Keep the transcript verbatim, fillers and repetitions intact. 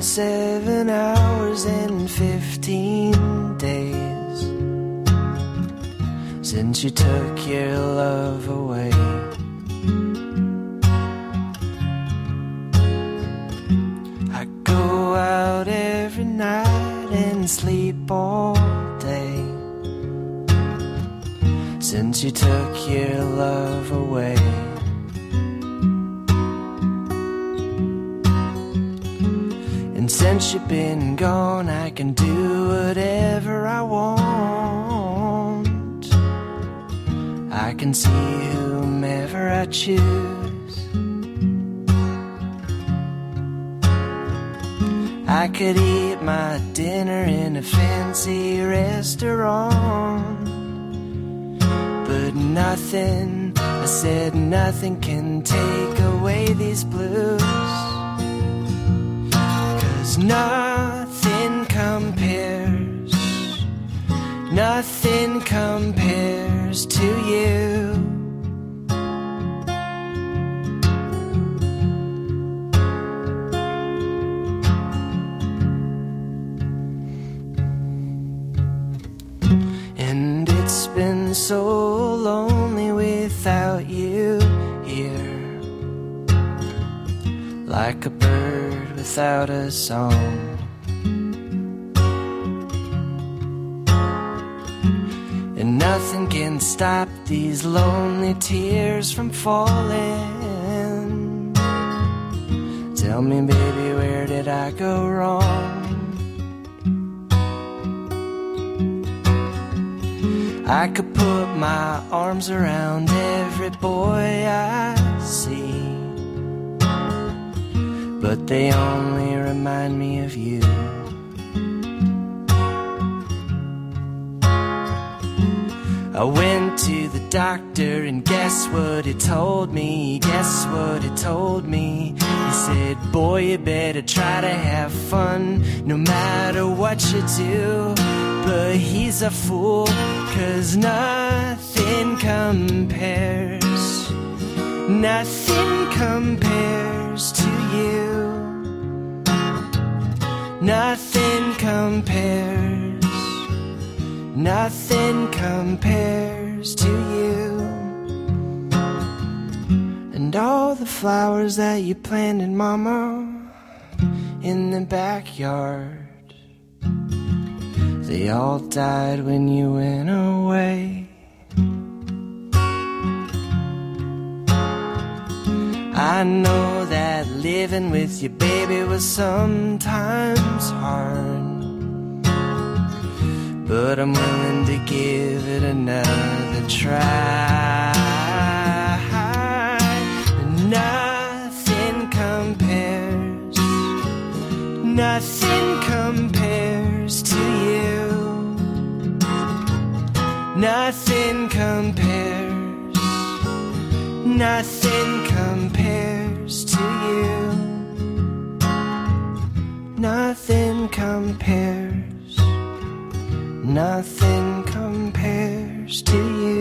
seven hours and fifteen days since you took your love away. I go out every night and sleep all day since you took your love away. And since you've been gone, I can do whatever I want. I can see whomever I choose. I could eat my dinner in a fancy restaurant, but nothing, I said nothing can take away these blues. 'Cause nothing compares, nothing compares to you. And it's been so lonely without you here, like a bird without a song. And nothing can stop these lonely tears from falling. Tell me, baby, where did I go wrong? I could put my arms around every boy I see, but they only remind me of you. I went to the doctor and guess what he told me? Guess what he told me? He said, boy, you better try to have fun no matter what you do. But he's a fool, 'cause nothing compares, nothing compares to you. Nothing compares, nothing compares to you. And all the flowers that you planted, mama, in the backyard, they all died when you went away. I know that living with you, baby, was sometimes hard, but I'm willing to give it another try. Nothing compares, nothing compares to you. Nothing compares, nothing compares to you. Nothing compares, nothing compares to you.